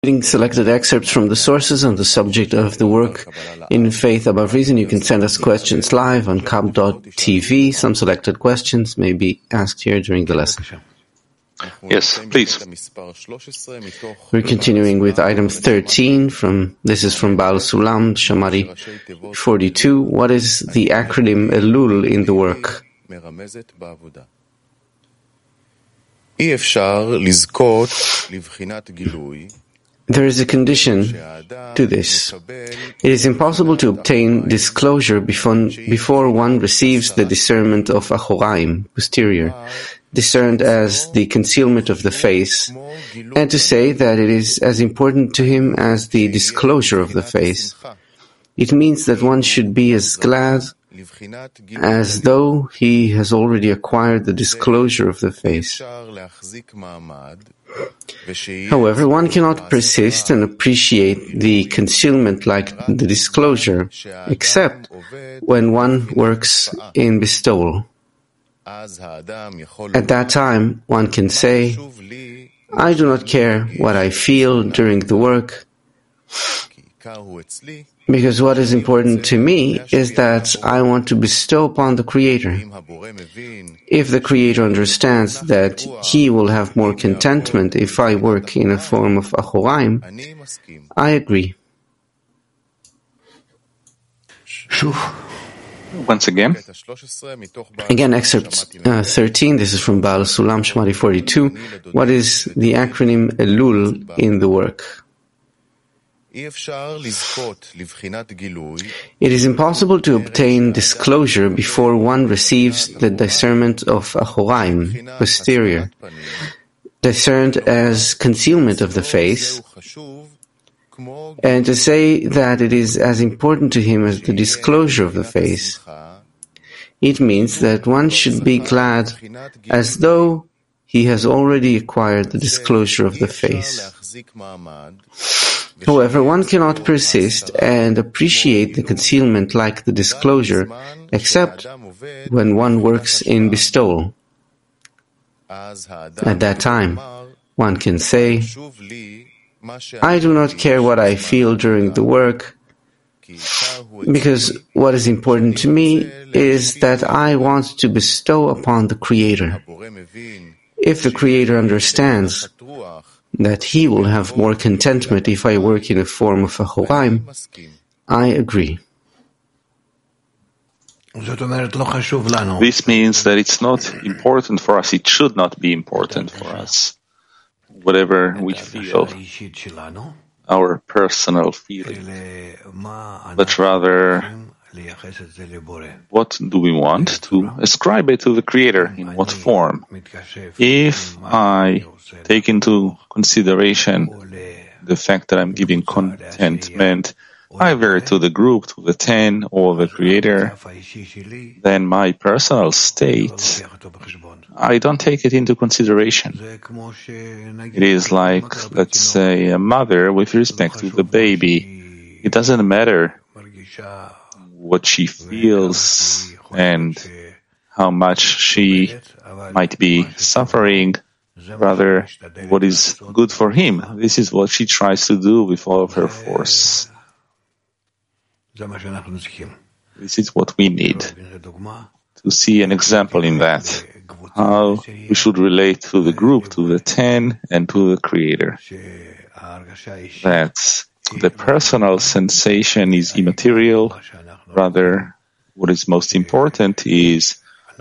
Reading selected excerpts from the sources on the subject of the work in Faith Above Reason. You can send us questions live on KAB.TV. Some selected questions may be asked here during the lesson. Yes, please. We're continuing with item 13. This is from Baal Sulam, Shamari 42. What is the acronym Elul in the work? There is a condition to this. It is impossible to obtain disclosure before one receives the discernment of Achoraim, posterior, discerned as the concealment of the face, and to say that it is as important to him as the disclosure of the face. It means that one should be as glad as though he has already acquired the disclosure of the face. However, one cannot persist and appreciate the concealment like the disclosure, except when one works in bestowal. At that time, one can say, I do not care what I feel during the work, because what is important to me is that I want to bestow upon the Creator. If the Creator understands that He will have more contentment if I work in a form of Achoraim, I agree. Once again. Again, excerpt 13. This is from Baal Sulam, Shmari 42. What is the acronym Elul in the work? It is impossible to obtain disclosure before one receives the discernment of Achoraim, posterior, discerned as concealment of the face, and to say that it is as important to him as the disclosure of the face. It means that one should be glad as though he has already acquired the disclosure of the face. However, one cannot persist and appreciate the concealment like the disclosure, except when one works in bestowal. At that time, one can say, I do not care what I feel during the work, because what is important to me is that I want to bestow upon the Creator. If the Creator understands that He will have more contentment if I work in a form of Achoraim, I agree. This means that it's not important for us, it should not be important for us. Whatever we feel, our personal feeling, but rather, what do we want to ascribe it to the Creator? In what form? If I take into consideration the fact that I'm giving contentment either to the group, to the 10, or the Creator, then my personal state, I don't take it into consideration. It is like, let's say, a mother with respect to the baby. It doesn't matter what she feels and how much she might be suffering, rather what is good for him. This is what she tries to do with all of her force. This is what we need, to see an example in that, how we should relate to the group, to the 10, and to the Creator. That the personal sensation is immaterial, rather what is most important is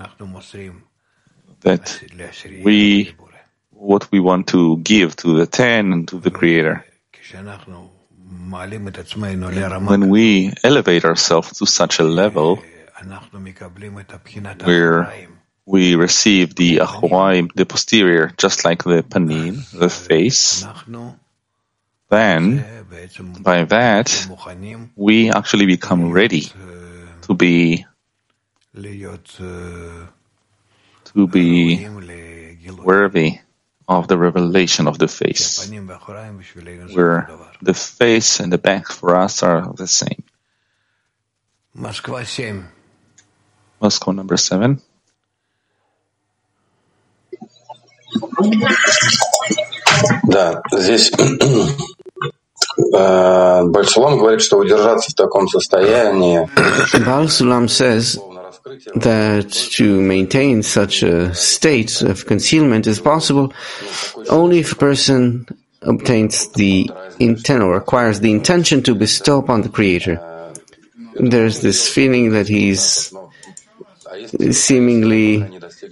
that what we want to give to the 10 and to the Creator. When we elevate ourselves to such a level where we receive the Achoraim, the posterior, just like the panim, the face, then by that we actually become ready to be worthy of the revelation of the face, where the face and the back for us are the same. Moscow number 7. Да, здесь Бальсулам говорит, что удержаться в таком состоянии. Baal Sulam says that to maintain such a state of concealment is possible only if a person obtains the intent or acquires the intention to bestow upon the Creator. There's this feeling that he's seemingly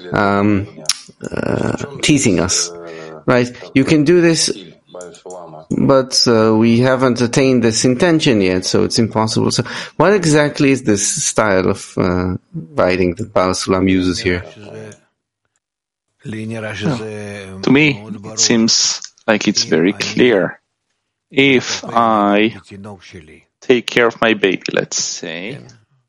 teasing us, right? You can do this, but we haven't attained this intention yet, so it's impossible. So what exactly is this style of writing that Baal Sulam uses here? To me, it seems like it's very clear. If I take care of my baby, let's say,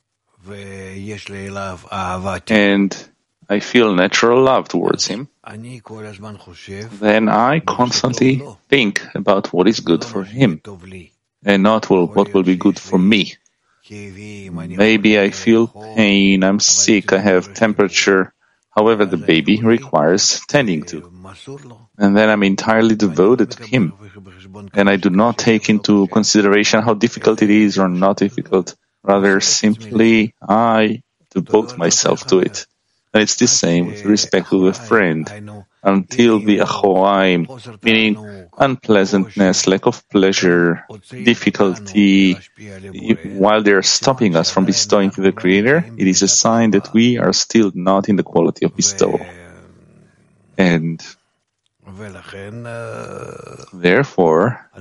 and I feel natural love towards him, then I constantly think about what is good for him and not what will be good for me. Maybe I feel pain, I'm sick, I have temperature, however the baby requires tending to. And then I'm entirely devoted to him. And I do not take into consideration how difficult it is or not difficult. Rather, simply I devote myself to it. And it's the same with respect to a friend. Until the achoraim, meaning unpleasantness, lack of pleasure, difficulty, while they're stopping us from bestowing to the Creator, it is a sign that we are still not in the quality of bestowal. And therefore,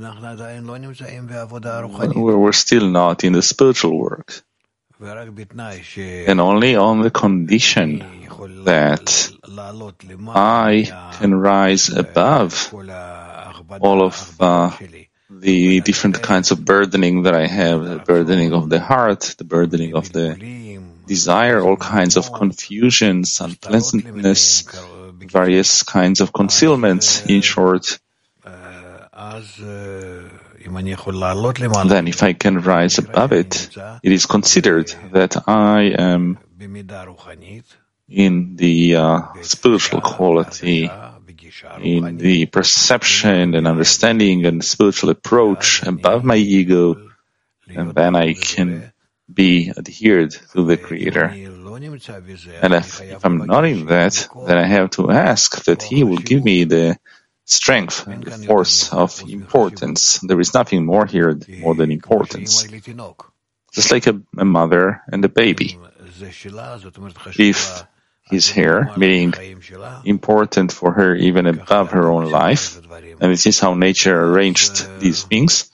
we're still not in the spiritual work. And only on the condition that I can rise above all of the different kinds of burdening that I have, the burdening of the heart, the burdening of the desire, all kinds of confusions, unpleasantness, various kinds of concealments, in short. Then if I can rise above it, it is considered that I am in the spiritual quality, in the perception and understanding and spiritual approach above my ego, and then I can be adhered to the Creator. And if I'm not in that, then I have to ask that He will give me the strength and the force of importance. There is nothing more here more than importance. Just like a mother and a baby. If his hair, meaning important for her even above her own life, and this is how nature arranged these things,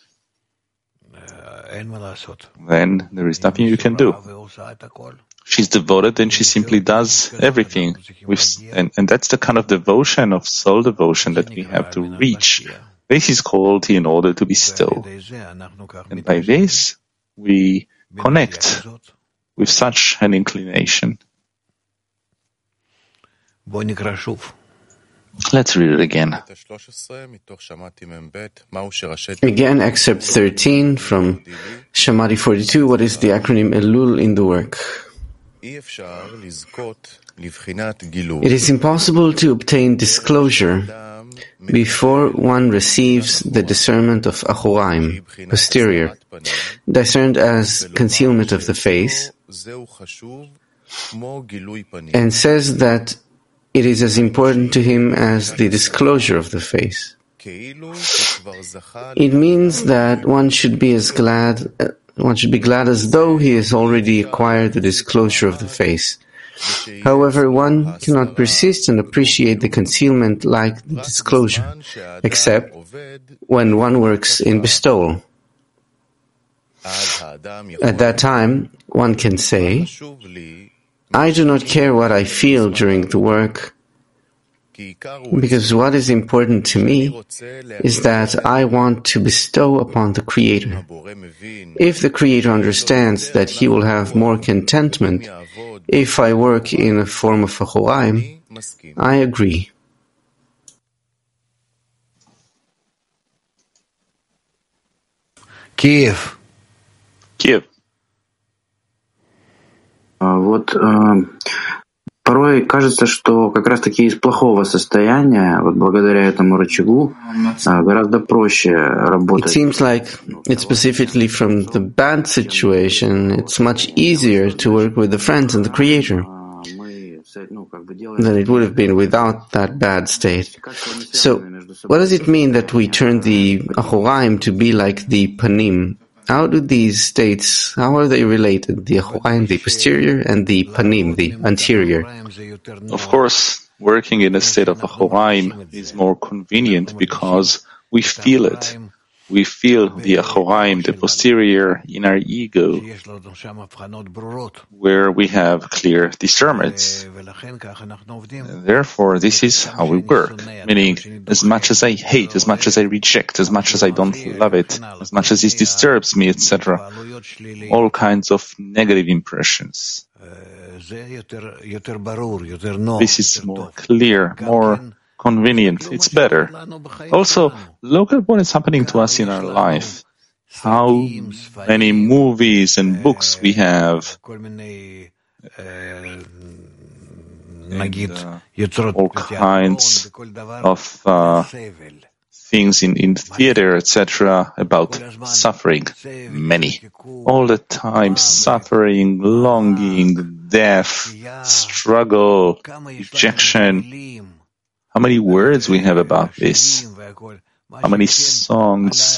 then there is nothing you can do. She's devoted and she simply does everything. And that's the kind of devotion, of soul devotion, that we have to reach. This is called in order to bestow. And by this, we connect with such an inclination. Let's read it again. Again, excerpt 13 from Shamati 42. What is the acronym Elul in the work? It is impossible to obtain disclosure before one receives the discernment of achoraim, posterior, discerned as concealment of the face, and says that it is as important to him as the disclosure of the face. It means that one should be glad as though he has already acquired the disclosure of the face. However, one cannot persist and appreciate the concealment like the disclosure, except when one works in bestowal. At that time, one can say, I do not care what I feel during the work, because what is important to me is that I want to bestow upon the Creator. If the Creator understands that He will have more contentment if I work in a form of achoraim, I agree. Kiev. Порой кажется, что как раз-таки из плохого состояния, вот благодаря этому рычагу, гораздо проще It работать. seems like it's specifically from the bad situation, it's much easier to work with the friends and the Creator than it would have been without that bad state. So, what does it mean that we turn the Achoraim to be like the Panim? How do these states, how are they related? The Achoraim, the posterior, and the Panim, the anterior. Of course, working in a state of Achoraim is more convenient because we feel it. We feel the Achoraim, the posterior, in our ego, where we have clear discernments. Therefore, this is how we work, meaning as much as I hate, as much as I reject, as much as I don't love it, as much as it disturbs me, etc., all kinds of negative impressions. This is more clear, more convenient, it's better. Also, look at what is happening to us in our life. How many movies and books we have, and all kinds of things in theater, etc., about suffering. Many. All the time, suffering, longing, death, struggle, rejection. How many words we have about this? How many songs?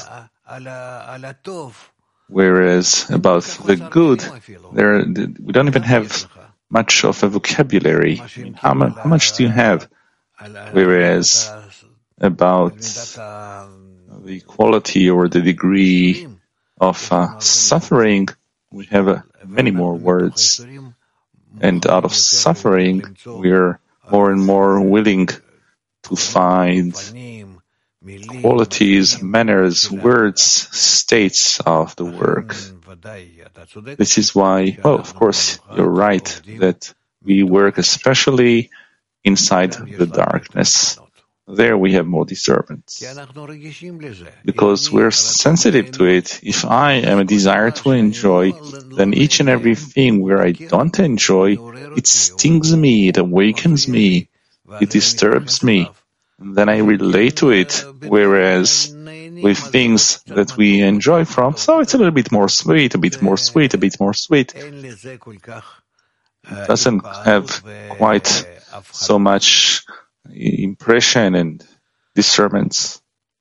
Whereas about the good, we don't even have much of a vocabulary. I mean, how much do you have? Whereas about the quality or the degree of suffering, we have many more words. And out of suffering, we're more and more willing to find qualities, manners, words, states of the work. This is why, well, of course, you're right that we work especially inside the darkness. There we have more disturbance. Because we're sensitive to it. If I am a desire to enjoy, then each and everything where I don't enjoy, it stings me, it awakens me, it disturbs me. And then I relate to it, whereas with things that we enjoy from, so it's a little bit more sweet, a bit more sweet, a bit more sweet. It doesn't have quite so much impression and disturbance.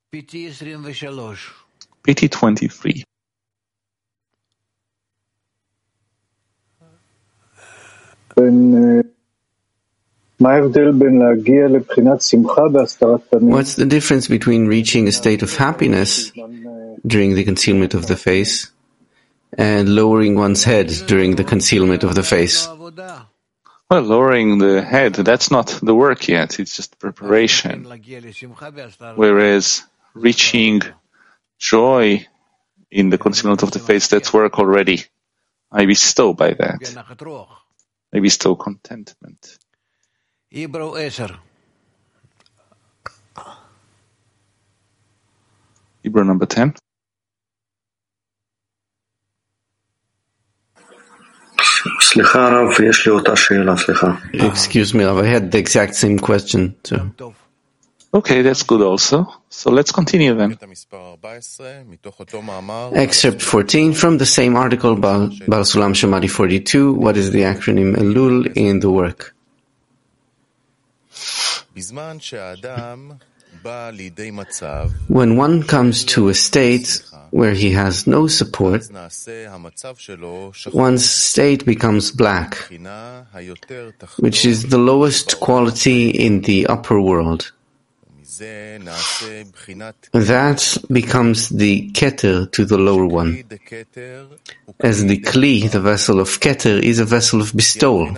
PT 23. What's the difference between reaching a state of happiness during the concealment of the face and lowering one's head during the concealment of the face? Well, lowering the head, that's not the work yet, it's just preparation. Whereas reaching joy in the concealment of the face, that's work already. I bestow by that. I bestow contentment. Hebrew number 10. Excuse me, I had the exact same question too. Okay, that's good also. So let's continue then. Excerpt 14 from the same article, Baal Sulam Shamadi 42. What is the acronym Elul in the work? When one comes to a state where he has no support, one's state becomes black, which is the lowest quality in the upper world. That becomes the Keter to the lower one. As the Kli, the vessel of Keter, is a vessel of bestowal.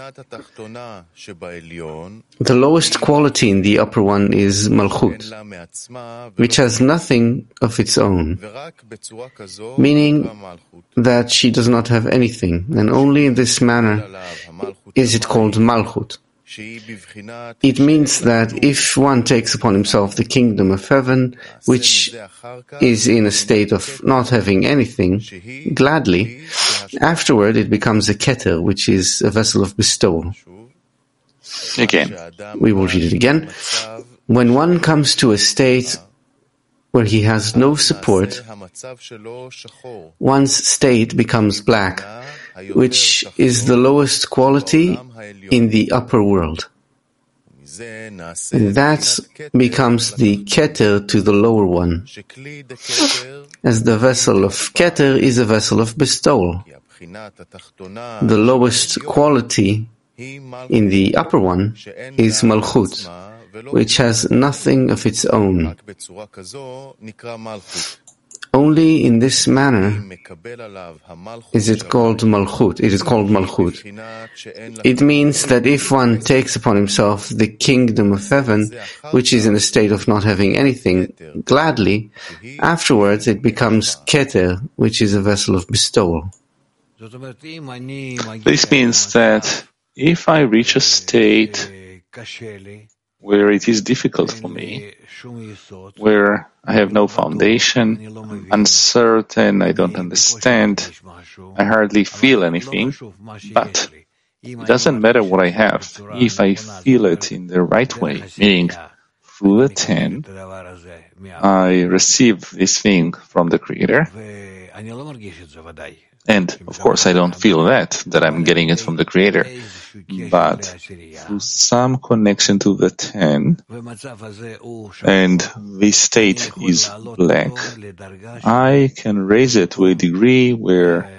The lowest quality in the upper one is Malchut, which has nothing of its own, meaning that she does not have anything, and only in this manner is it called Malchut. It means that if one takes upon himself the kingdom of heaven, which is in a state of not having anything, gladly, afterward it becomes a Keter, which is a vessel of bestowal. Again, we will read it again. When one comes to a state where he has no support, one's state becomes black, which is the lowest quality in the upper world. And that becomes the Keter to the lower one, as the vessel of Keter is a vessel of bestowal. The lowest quality in the upper one is Malchut, which has nothing of its own. Only in this manner is it called Malchut. It is called Malchut. It means that if one takes upon himself the kingdom of heaven, which is in a state of not having anything, gladly, afterwards it becomes Keter, which is a vessel of bestowal. this means that if I reach a state where it is difficult for me, where I have no foundation, uncertain, I don't understand, I hardly feel anything, but it doesn't matter what I have. If I feel it in the right way, meaning through the 10, I receive this thing from the Creator, and of course I don't feel that I'm getting it from the Creator, but through some connection to the 10, and this state is black, I can raise it to a degree where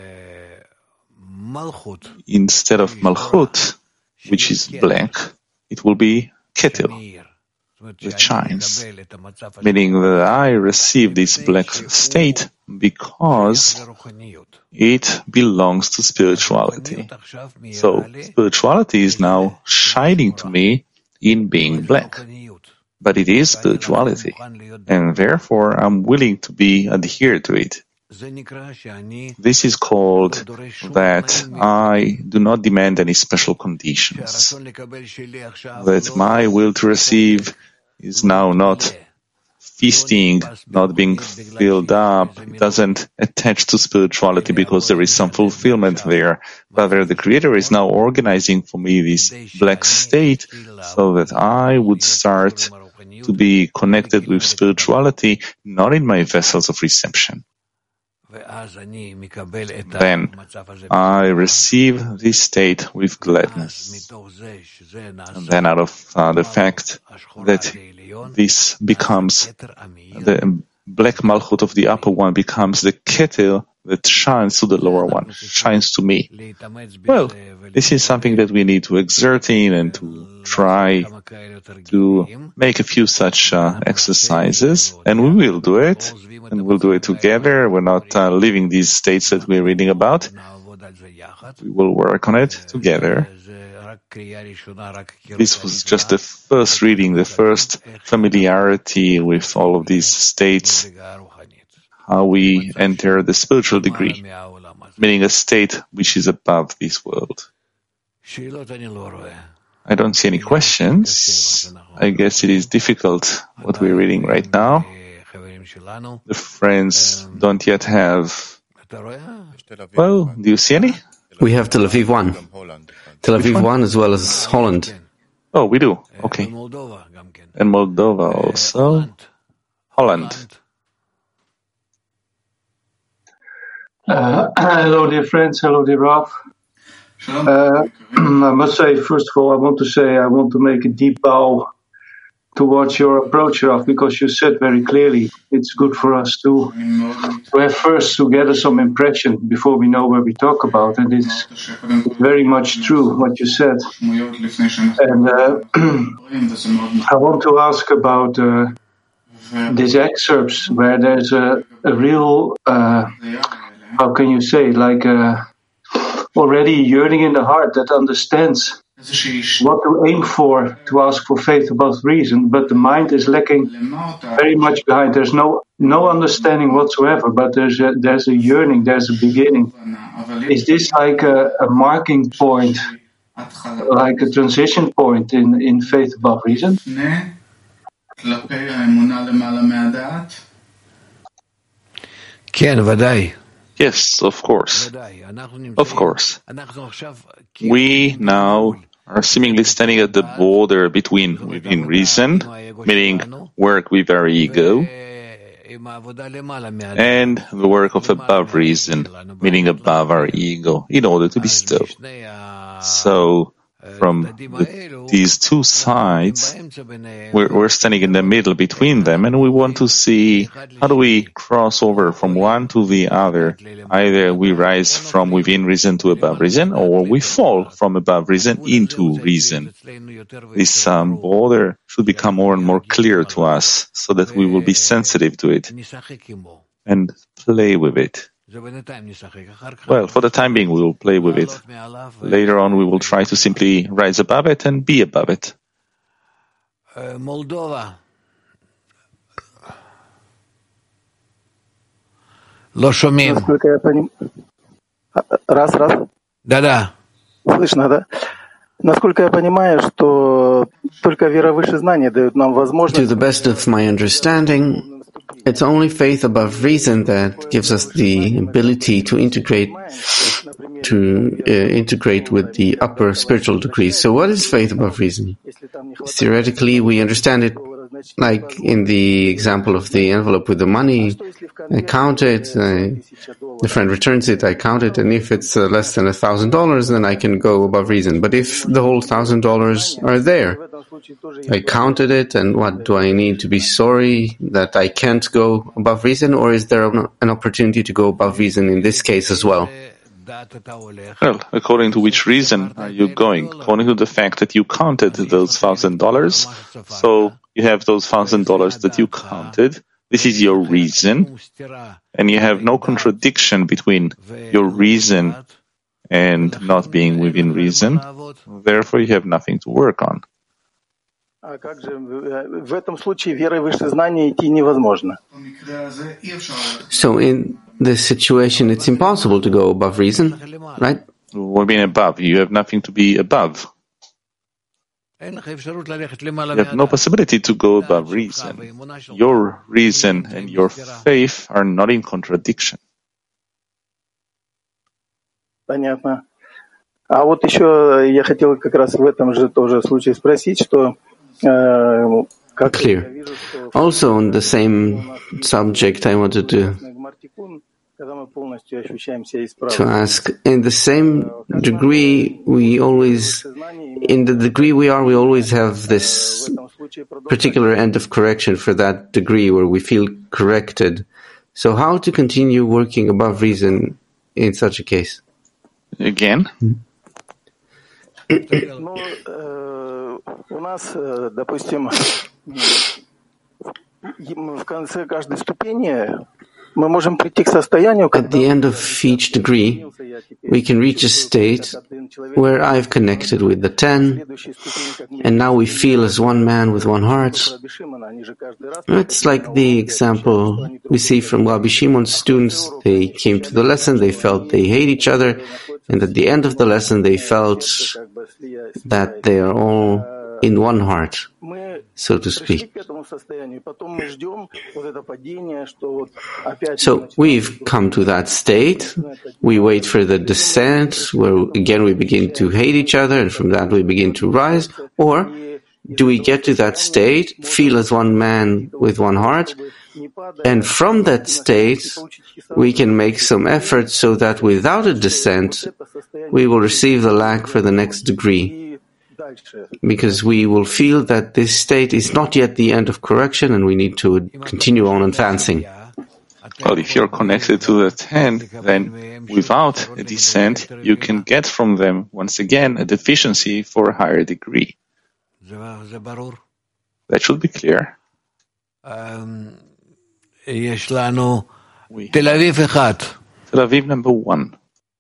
instead of Malchut, which is black, it will be Keter, that shines, meaning that I receive this black state because it belongs to spirituality. So spirituality is now shining to me in being black. But it is spirituality, and therefore I'm willing to be adhered to it. This is called that I do not demand any special conditions, that my will to receive is now not feasting, not being filled up. It doesn't attach to spirituality because there is some fulfillment there. Rather, the Creator is now organizing for me this black state so that I would start to be connected with spirituality, not in my vessels of reception. Then I receive this state with gladness. And then out of the fact that this becomes the black malchut of the upper one becomes the keter that shines to the lower one, shines to me. Well, this is something that we need to exert in and to try to make a few such exercises, and we will do it, and we'll do it together. We're not leaving these states that we're reading about. We will work on it together. This was just the first reading, the first familiarity with all of these states, how we enter the spiritual degree, meaning a state which is above this world. I don't see any questions. I guess it is difficult what we're reading right now. The friends don't yet have. Well, do you see any? We have Tel Aviv 1. Tel Aviv 1 as well as Holland. Oh, we do. Okay. And Moldova also. Holland. Hello, dear friends. Hello, dear Rav. I must say, first of all, I want to make a deep bow towards your approach, Rav, because you said very clearly it's good for us to have first to gather some impression before we know where we talk about, and it's very much true what you said. And I want to ask about these excerpts where there's a real, how can you say, like already yearning in the heart that understands what to aim for, to ask for faith above reason, but the mind is lacking very much behind. There's no understanding whatsoever, but there's a yearning, there's a beginning. Is this like a marking point, like a transition point in faith above reason? Yes, of course. Of course. We now are seemingly standing at the border between within reason, meaning work with our ego, and the work of above reason, meaning above our ego, in order to bestow. So, from these two sides, we're standing in the middle between them, and we want to see how do we cross over from one to the other. Either we rise from within reason to above reason, or we fall from above reason into reason. This border should become more and more clear to us, so that we will be sensitive to it and play with it. Well, for the time being, we will play with it. Later on, we will try to simply rise above it and be above it. Moldova. לא שומעים. Раз. Да. Слышно, да? Насколько я понимаю, что только вера выше знания дает нам возможность... To the best of my understanding, it's only faith above reason that gives us the ability to integrate with the upper spiritual degrees. So what is faith above reason? Theoretically, we understand it like in the example of the envelope with the money. I count it, the friend returns it, I count it, and if it's less than $1,000, then I can go above reason. But if the whole $1,000 are there, I counted it, and what, do I need to be sorry that I can't go above reason, or is there an opportunity to go above reason in this case as well? Well, according to which reason are you going? According to the fact that you counted those $1,000, so you have those $1,000 that you counted. This is your reason, and you have no contradiction between your reason and not being within reason. Therefore, you have nothing to work on. So in this situation, it's impossible to go above reason, right? What do you mean above? You have nothing to be above. You have no possibility to go above reason. Your reason and your faith are not in contradiction. Понятно. А вот еще я хотел как раз в этом же тоже случае спросить, что Clear. Also on the same subject, I wanted to ask, in the same degree we always have this particular end of correction for that degree where we feel corrected. So how to continue working above reason in such a case? Again? У нас, допустим, в конце каждой ступени мы можем прийти к состоянию, At the end of each degree, we can reach a state where I've connected with the 10, and now we feel as one man with one heart. It's like the example we see from Rabbi Shimon's students. They came to the lesson, they felt they hate each other, and at the end of the lesson they felt that they are all in one heart, so to speak. So we've come to that state. We wait for the descent, where again we begin to hate each other, and from that we begin to rise. Or do we get to that state, feel as one man with one heart, and from that state we can make some effort so that without a descent we will receive the lack for the next degree, because we will feel that this state is not yet the end of correction and we need to continue on advancing. Well, if you're connected to the 10, then without a descent, you can get from them, once again, a deficiency for a higher degree. That should be clear. Tel Aviv number 1.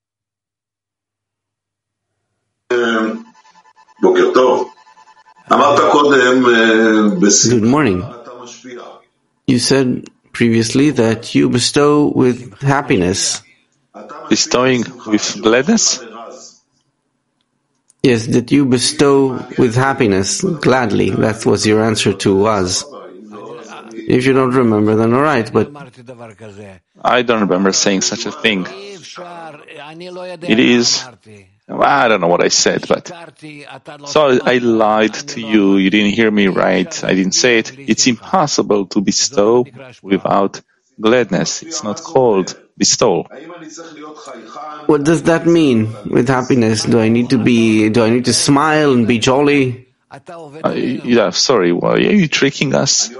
Good morning. You said previously that you bestow with happiness. Bestowing with gladness? Yes, that you bestow with happiness, gladly. That was your answer to was. If you don't remember, then all right, but I don't remember saying such a thing. It is, I don't know what I said, but so I lied to you. You didn't hear me right. I didn't say it. It's impossible to bestow without gladness. It's not called bestowal. What does that mean with happiness? Do I need to smile and be jolly? Yeah, sorry, why are you tricking us?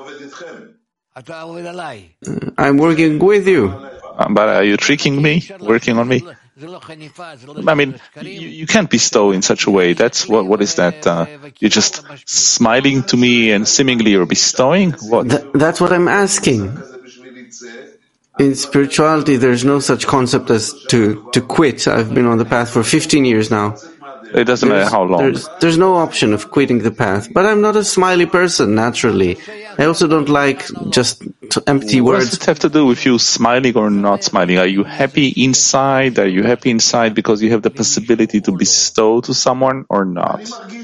I'm working with you. But are you tricking me? Working on me? I mean, you can't bestow in such a way. That's what is that? You're just smiling to me and seemingly you're bestowing? What? That's what I'm asking. In spirituality, there's no such concept as to quit. I've been on the path for 15 years now. It doesn't matter how long. There's no option of quitting the path. But I'm not a smiley person, naturally. I also don't like just empty words. What does it have to do with you smiling or not smiling? Are you happy inside? Are you happy inside because you have the possibility to bestow to someone or not?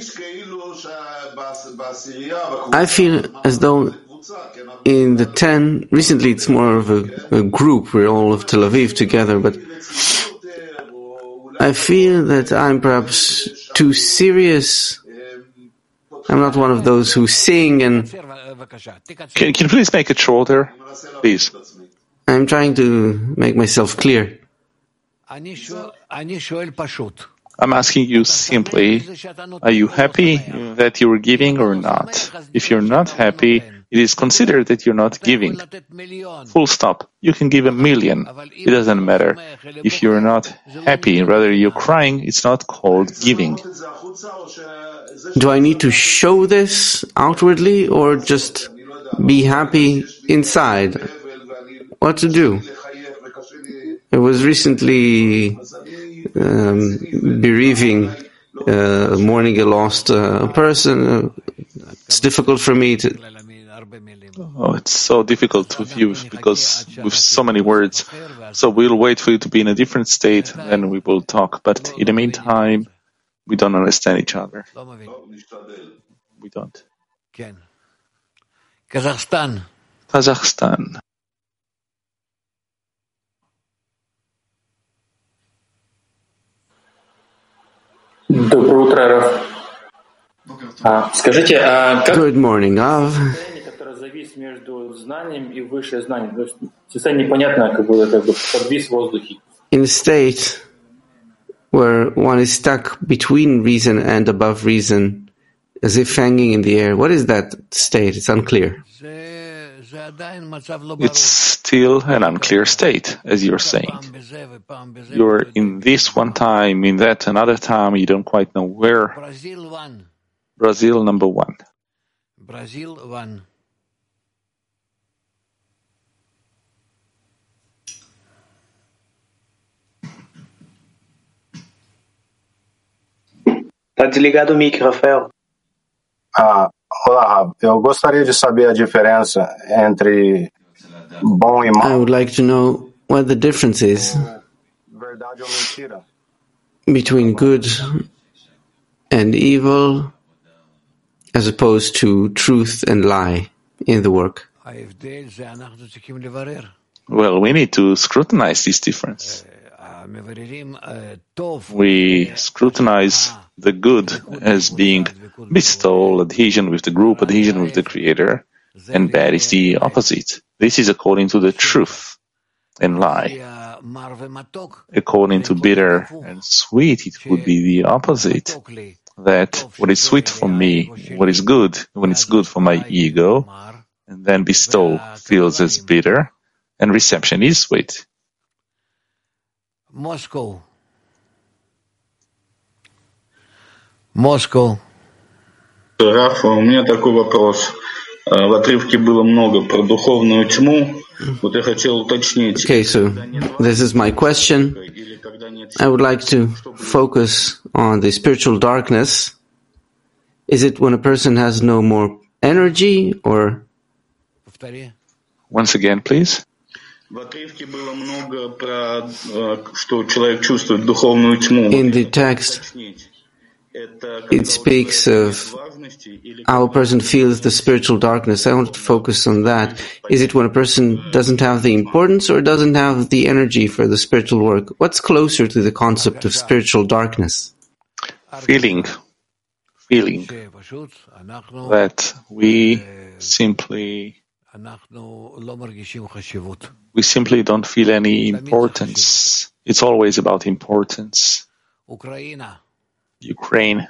I feel as though in the 10, recently it's more of a group, we're all of Tel Aviv together, but I feel that I'm perhaps too serious. I'm not one of those who sing and... Can you please make it shorter? Please. I'm trying to make myself clear. I'm asking you simply, are you happy that you're giving or not? If you're not happy, it is considered that you're not giving. Full stop. You can give 1,000,000. It doesn't matter. If you're not happy, rather you're crying, it's not called giving. Do I need to show this outwardly or just be happy inside? What to do? I was recently bereaving, mourning a lost person. It's difficult for me to... Oh, it's so difficult with you because with so many words. So we'll wait for you to be in a different state, then we will talk. But in the meantime, we don't understand each other. We don't. Kazakhstan. Доброе утро, Раф. Скажите, как Good morning, Av. состояние, которое завис между знанием и высшее знание? То есть состояние непонятное, как бы подвис в воздухе. In a state where one is stuck between reason and above reason, as if hanging in the air. What is that state? It's unclear. It's still an unclear state, as you're saying. You're in this one time, in that another time, you don't quite know where. Brazil, number 1. Brazil 1. Tá desligado o mic, Rafael. Olá, eu gostaria de saber a diferença entre bom e mal. I would like to know what the difference is Verdade ou mentira? between good and evil as opposed to truth and lie in the work. Well, we need to scrutinize this difference. We scrutinize the good as being bestowal, adhesion with the group, adhesion with the Creator, and bad is the opposite. This is according to the truth and lie. According to bitter and sweet, it would be the opposite. That what is sweet for me, what is good, when it's good for my ego, and then bestowal feels as bitter, and reception is sweet. Moscow. Раф, у меня такой вопрос. В отрывке было много про духовную тьму. Вот я хотел уточнить. Okay, so this is my question. I would like to focus on the spiritual darkness. Is it when a person has no more energy, or... Once again, please. В отрывке было много про, что человек чувствует духовную тьму. In the text, it speaks of how a person feels the spiritual darkness. I want to focus on that. Is it when a person doesn't have the importance or doesn't have the energy for the spiritual work? What's closer to the concept of spiritual darkness? Feeling that we simply don't feel any importance. It's always about importance. Ukraine.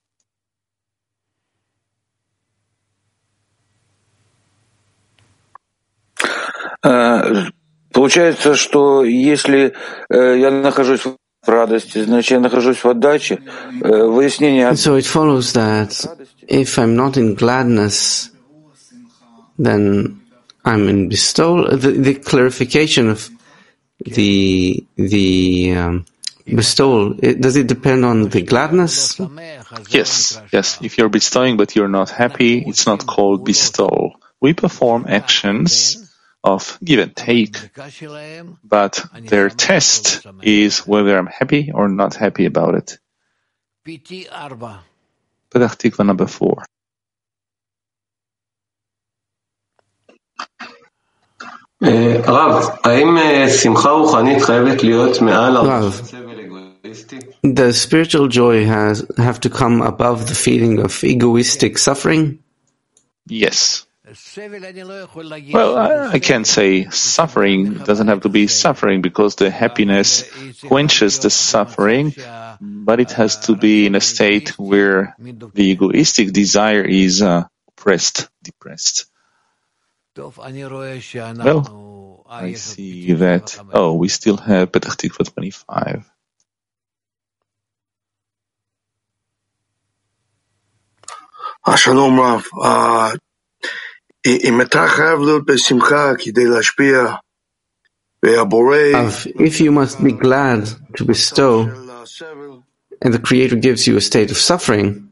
Получается, что если я нахожусь в радости, значит, я нахожусь в отдаче, выяснение... So it follows that if I'm not in gladness, then I'm in bestowal. The clarification of the bestowal, does it depend on the gladness? Yes. If you're bestowing but you're not happy, it's not called bestowal. We perform actions of give and take, but their test is whether I'm happy or not happy about it. Petach Tikva number 4. Rav, does spiritual joy have to come above the feeling of egoistic suffering? Yes. Well, I can't say suffering. It doesn't have to be suffering because the happiness quenches the suffering, but it has to be in a state where the egoistic desire is depressed. Well, I see that. We still have Petach Tikva 25. Shalom, Rav. If you must be glad to bestow, and the Creator gives you a state of suffering,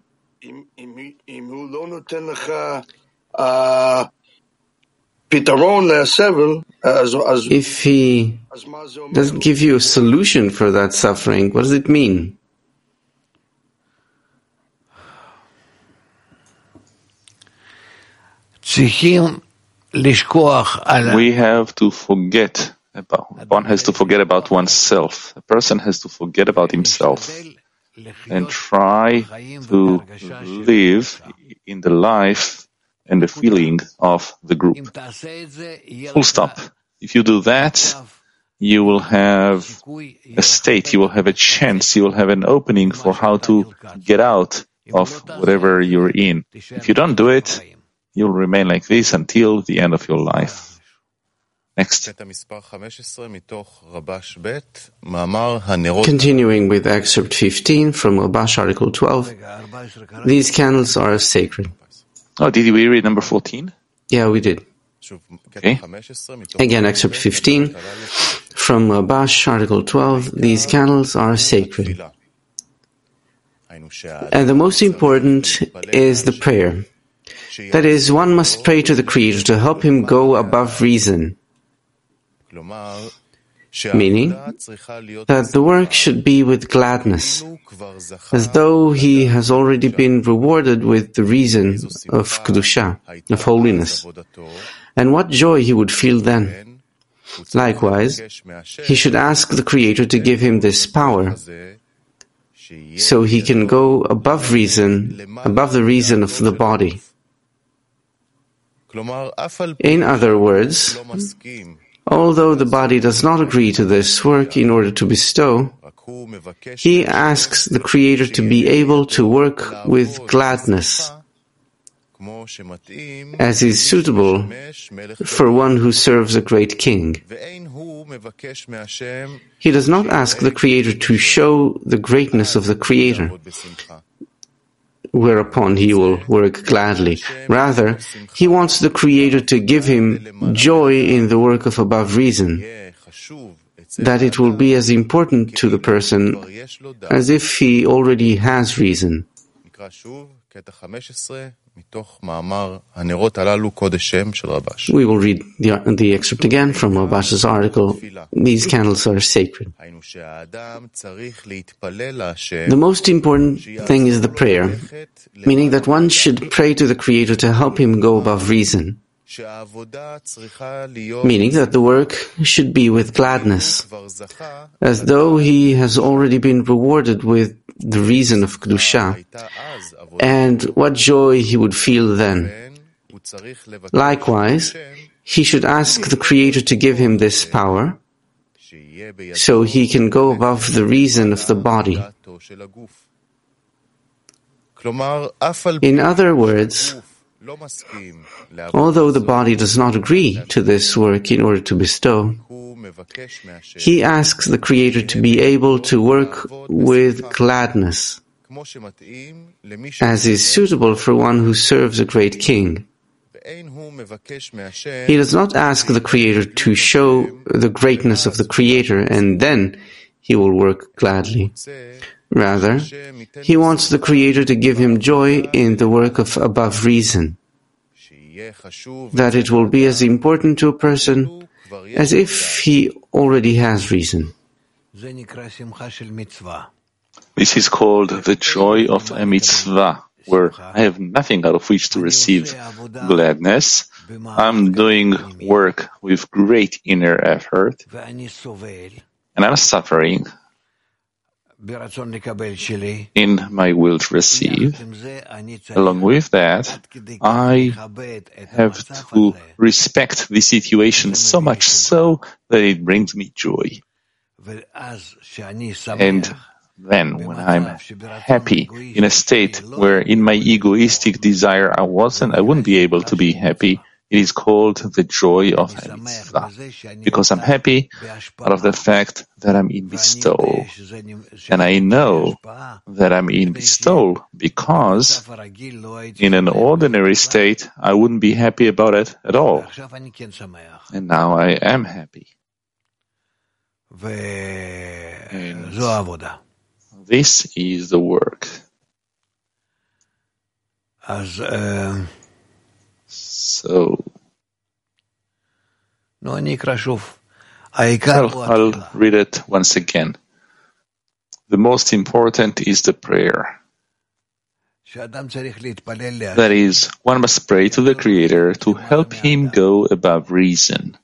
if He doesn't give you a solution for that suffering, what does it mean? We have to forget one has to forget about oneself. A person has to forget about himself and try to live in the life and the feeling of the group. Full stop. If you do that, you will have a state, you will have a chance, you will have an opening for how to get out of whatever you're in. If you don't do it, you'll remain like this until the end of your life. Next. Continuing with excerpt 15 from Rabash Article 12, these candles are sacred. Did we read number 14? Yeah, we did. Okay. Again, excerpt 15 from Rabash Article 12, these candles are sacred. And the most important is the prayer. That is, one must pray to the Creator to help him go above reason, meaning that the work should be with gladness, as though he has already been rewarded with the reason of Kedusha, of holiness, and what joy he would feel then. Likewise, he should ask the Creator to give him this power, so he can go above reason, above the reason of the body. In other words, although the body does not agree to this work in order to bestow, he asks the Creator to be able to work with gladness, as is suitable for one who serves a great king. He does not ask the Creator to show the greatness of the Creator, whereupon he will work gladly. Rather, he wants the Creator to give him joy in the work of above reason, that it will be as important to the person as if he already has reason. We will read the excerpt again from Rabash's article. These candles are sacred. The most important thing is the prayer, meaning that one should pray to the Creator to help him go above reason, meaning that the work should be with gladness, as though he has already been rewarded with the reason of Kedusha, and what joy he would feel then. Likewise, he should ask the Creator to give him this power, so he can go above the reason of the body. In other words, although the body does not agree to this work in order to bestow, he asks the Creator to be able to work with gladness, as is suitable for one who serves a great king. He does not ask the Creator to show the greatness of the Creator and then he will work gladly. Rather, he wants the Creator to give him joy in the work of above reason, that it will be as important to a person as if he already has reason. This is called the joy of a mitzvah, where I have nothing out of which to receive gladness. I'm doing work with great inner effort, and I'm suffering in my will to receive. Along with that, I have to respect the situation so much so that it brings me joy. And then, when I'm happy in a state where in my egoistic desire I wouldn't be able to be happy, it is called the joy of a mitzvah, because I'm happy out of the fact that I'm in bestowal. And I know that I'm in bestowal because in an ordinary state I wouldn't be happy about it at all. And now I am happy. And this is the work. So I'll read it once again. The most important is the prayer. That is, one must pray to the Creator to help him go above reason.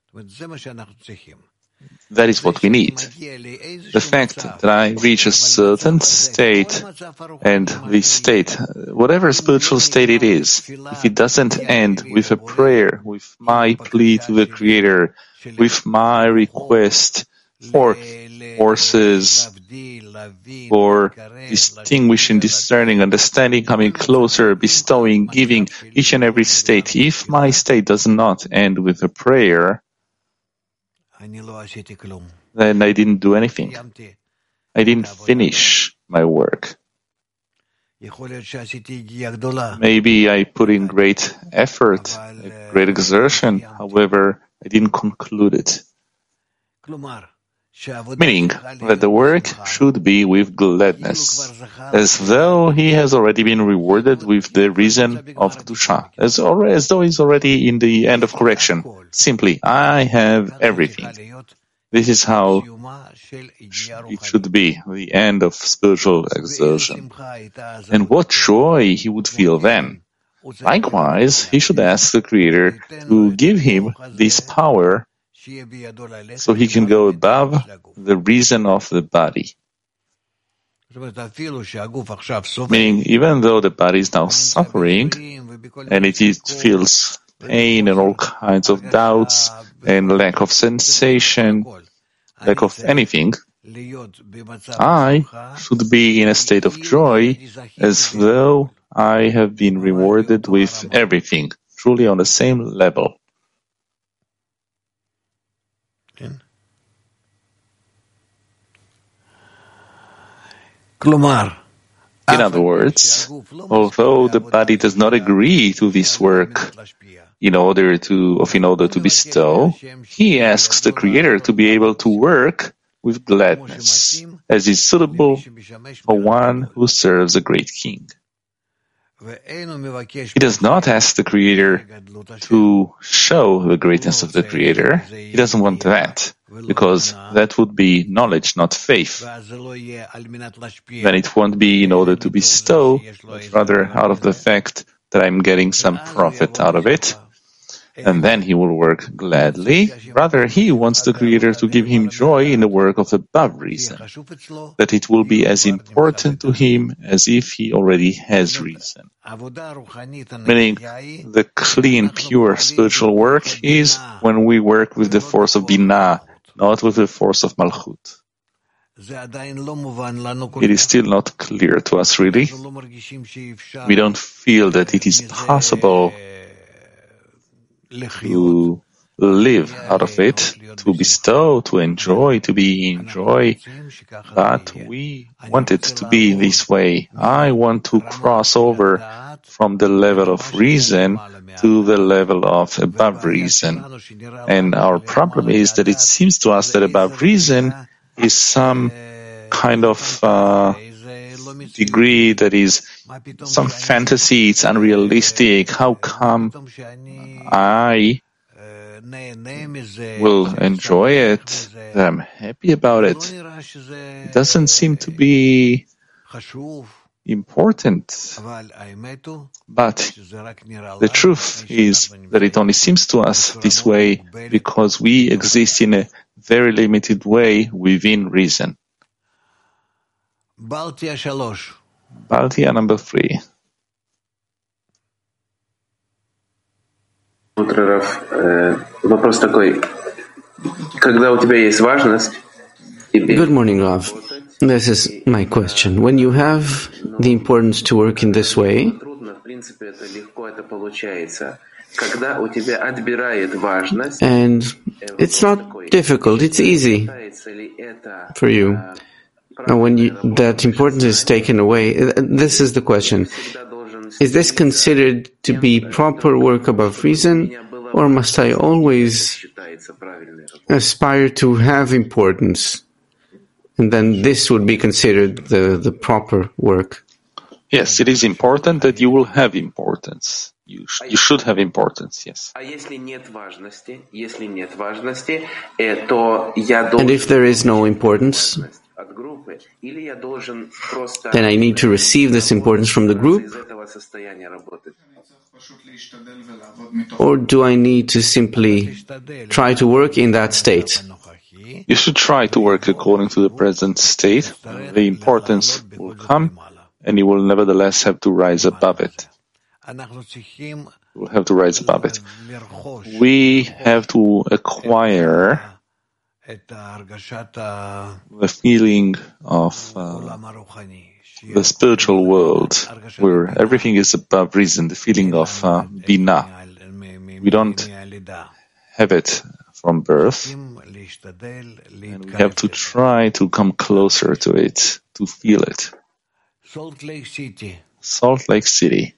That is what we need. The fact that I reach a certain state, and the state, whatever spiritual state it is, if it doesn't end with a prayer, with my plea to the Creator, with my request for horses, for distinguishing, discerning, understanding, coming closer, bestowing, giving, each and every state, if my state does not end with a prayer, then I didn't do anything. I didn't finish my work. Maybe I put in great effort, great exertion, however, I didn't conclude it. Meaning that the work should be with gladness, as though he has already been rewarded with the reason of Kedusha, as though he's already in the end of correction. Simply, I have everything. This is how it should be, the end of spiritual exertion. And what joy he would feel then. Likewise, he should ask the Creator to give him this power so he can go above the reason of the body. Meaning, even though the body is now suffering, and it feels pain and all kinds of doubts, and lack of sensation, lack of anything, I should be in a state of joy as though I have been rewarded with everything, truly on the same level. In other words, although the body does not agree to this work in order to bestow, he asks the Creator to be able to work with gladness, as is suitable for one who serves a great king. He does not ask the Creator to show the greatness of the Creator. He doesn't want that, because that would be knowledge, not faith. Then it won't be in order to bestow, but rather out of the fact that I'm getting some profit out of it. And then he will work gladly. Rather, he wants the Creator to give him joy in the work of above reason, that it will be as important to him as if he already has reason. Meaning, the clean, pure spiritual work is when we work with the force of Binah, not with the force of Malchut. It is still not clear to us, really. We don't feel that it is possible to live out of it, to bestow, to enjoy, to be in joy. But we want it to be this way. I want to cross over from the level of reason to the level of above reason. And our problem is that it seems to us that above reason is some kind of degree that is some fantasy, it's unrealistic. How come I will enjoy it, that I'm happy about it? It doesn't seem to be important. But the truth is that it only seems to us this way because we exist in a very limited way within reason. Baltia number 3. Утро, Раф. Вопрос такой. Когда у тебя есть важность, Good morning, Rav. This is my question. When you have the importance to work in this way, трудно, в принципе, это легко это получается. Когда у тебя отбирает важность, and it's not difficult, it's easy for you. And when that importance is taken away, this is the question. Is this considered to be proper work above reason, or must I always aspire to have importance? And then this would be considered the proper work. Yes, it is important that you will have importance. You should have importance, yes. And if there is no importance, then I need to receive this importance from the group? Or do I need to simply try to work in that state? You should try to work according to the present state. The importance will come, and you will nevertheless have to rise above it. You will have to rise above it. We have to acquire the feeling of the spiritual world, where everything is above reason, the feeling of Binah. We don't have it from birth, and we have to try to come closer to it, to feel it. Salt Lake City. Salt Lake City.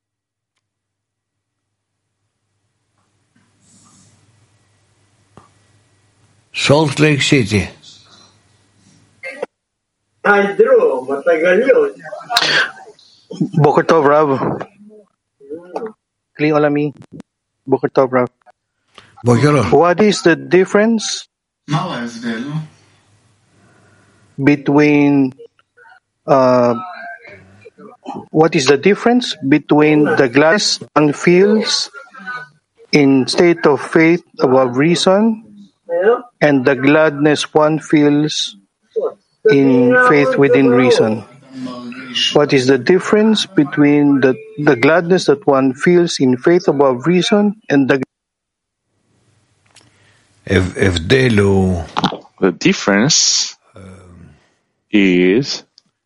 Salt Lake City. Boker Tov, Rav. Kli Olami. Boker Tov, Rav. What is the difference between the gladness one feels in state of faith above reason and the gladness one feels in faith within reason? What is the difference between the gladness that one feels in faith above reason and the difference is,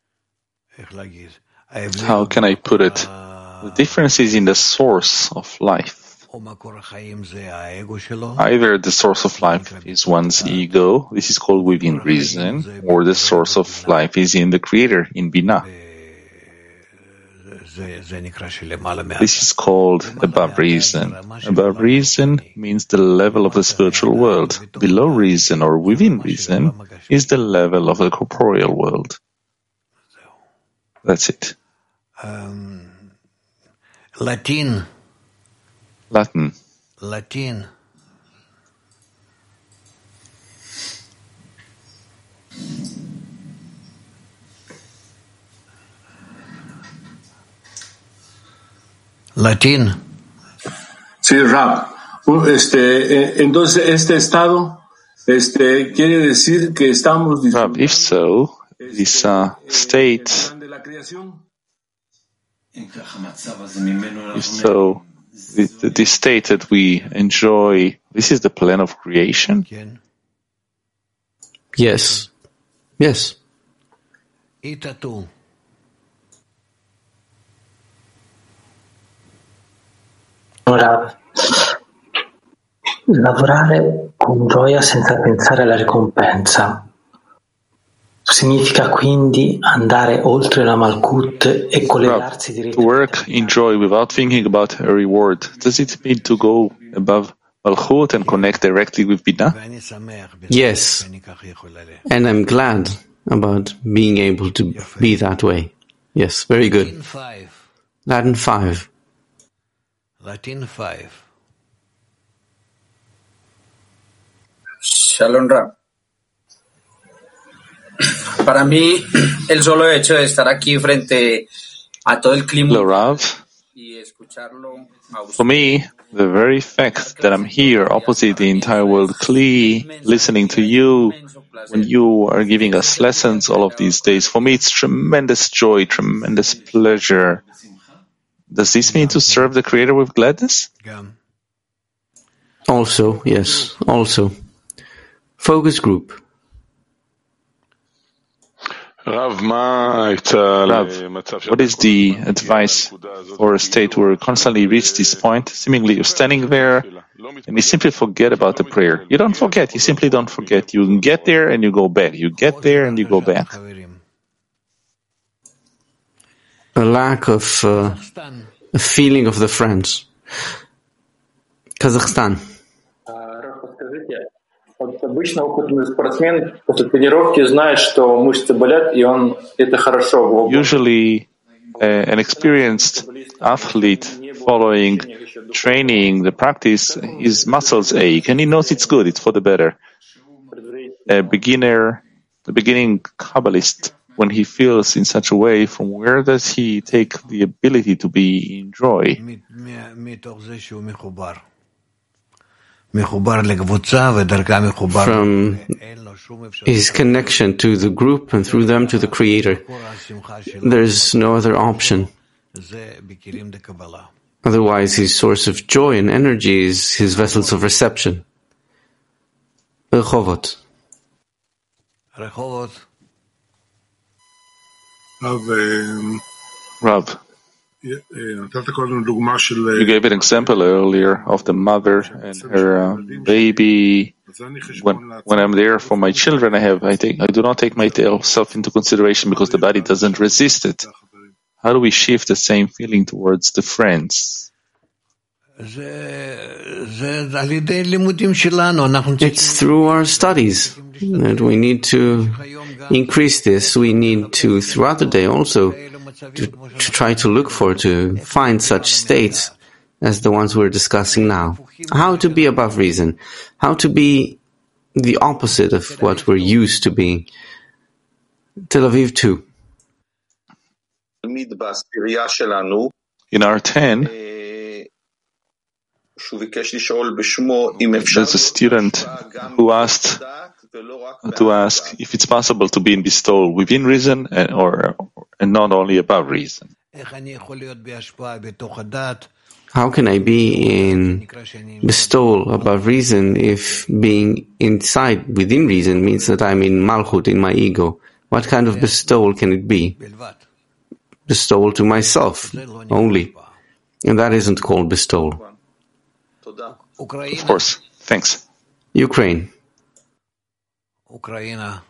how can I put it? The difference is in the source of life. Either the source of life is one's ego, this is called within reason, or the source of life is in the Creator, in Binah. This is called above reason. Above reason means the level of the spiritual world. Below reason or within reason is the level of the corporeal world. That's it. Latin. Latin. Latin. Latin. Sí, Rab. Entonces, este estado, quiere decir que estamos Rab, if so, this state, if so, this state that we enjoy, this is the plan of creation? Yes. Yes. Itatu. Rav, lavorare con gioia senza pensare alla ricompensa significa quindi andare oltre la Malkut e collegarsi direttamente. To work in joy without thinking about a reward, does it mean to go above Malchut and connect directly with Binah? Yes, and I'm glad about being able to be that way. Yes, very good. Latin 5. Latin 5. Shalom Rab. Para mí, el solo hecho de estar aquí frente a todo el clima y escucharlo. For me, the very fact that I'm here opposite the entire world Kli, listening to you, when you are giving us lessons all of these days, for me it's tremendous joy, tremendous pleasure. Does this mean to serve the Creator with gladness? Also, yes, also. Focus group. Rav, what is the advice for a state where you constantly reach this point, seemingly you're standing there, and you simply forget about the prayer? You don't forget, you simply don't forget. You get there and you go back. You get there and you go back. A lack of a feeling of the friends. Kazakhstan. Обычно опытный спортсмен после тренировки знает, что мышцы болят, и он это хорошо. Usually, an experienced athlete following training, the practice, his muscles ache, and he knows it's good, it's for the better. A beginner, the beginning Kabbalist, when he feels in such a way, from where does he take the ability to be in joy? From his connection to the group and through them to the Creator. There's no other option. Otherwise, his source of joy and energy is his vessels of reception. Rehovot. Rav, you gave an example earlier of the mother and her baby. When I'm there for my children, I do not take myself into consideration because the body doesn't resist it. How do we shift the same feeling towards the friends? It's through our studies that we need to increase this. We need to, throughout the day also, to try to find such states as the ones we're discussing now. How to be above reason. How to be the opposite of what we're used to being. Tel Aviv 2. In our 10, there's a student who asked to ask if it's possible to be in bestowal within reason and not only above reason. How can I be in bestowal above reason if being inside within reason means that I'm in Malchut, in my ego? What kind of bestowal can it be? Bestowal to myself only. And that isn't called bestowal. Of course. Thanks. Ukraine. Украина.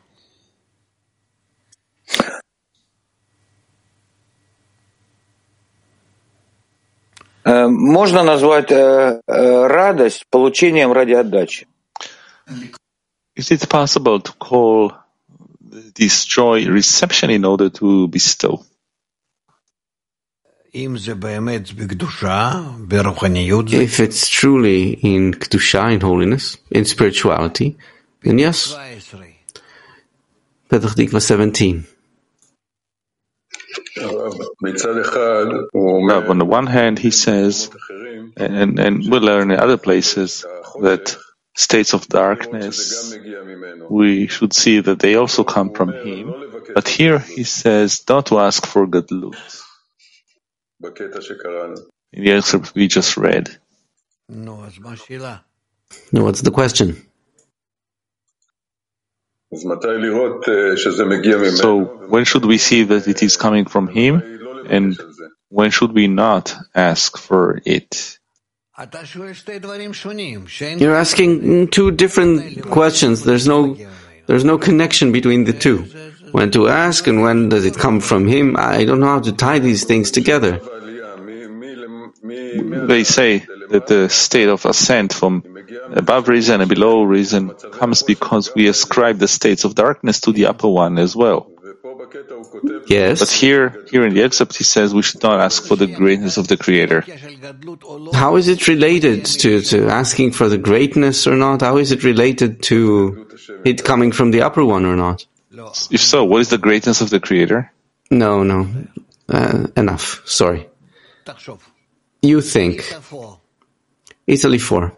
Можно назвать радость получением ради отдачи? Is it possible to call this joy reception in order to bestow? If it's truly in Kedusha, in holiness, in spirituality, then yes. Petach Tikva 17. Now, on the one hand, he says, and we'll learn in other places, that states of darkness, we should see that they also come from him. But here he says not to ask for gadlut. In the excerpt we just read. No, what's the question? So when should we see that it is coming from him, and when should we not ask for it? You're asking two different questions. There's no connection between the two. When to ask and when does it come from him? I don't know how to tie these things together. They say that the state of ascent from above reason and below reason comes because we ascribe the states of darkness to the upper one as well. Yes. But here in the excerpt he says we should not ask for the greatness of the Creator. How is it related to asking for the greatness or not? How is it related to it coming from the upper one or not? If so, what is the greatness of the Creator? No. Enough. Sorry. You think. Italy 4.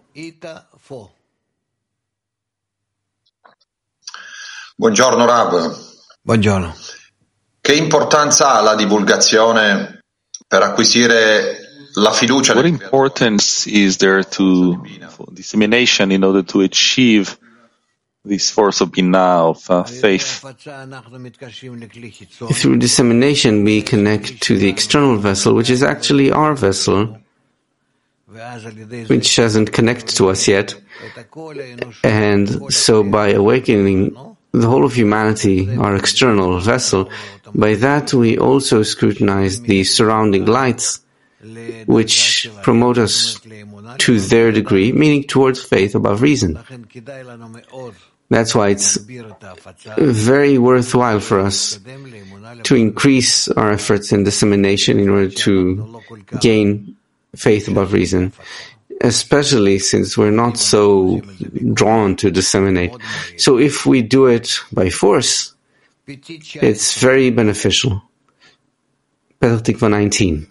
Buongiorno Rav. Buongiorno. Che importanza ha la divulgazione per acquisire la fiducia? What importance is there to dissemination in order to achieve this force of Binah, of faith? Through dissemination we connect to the external vessel, which is actually our vessel, which hasn't connected to us yet. And so by awakening the whole of humanity, our external vessel, by that we also scrutinize the surrounding lights, which promote us to their degree, meaning towards faith above reason. That's why it's very worthwhile for us to increase our efforts in dissemination in order to gain faith above reason, especially since we're not so drawn to disseminate. So if we do it by force, it's very beneficial. Petach Tikva 19.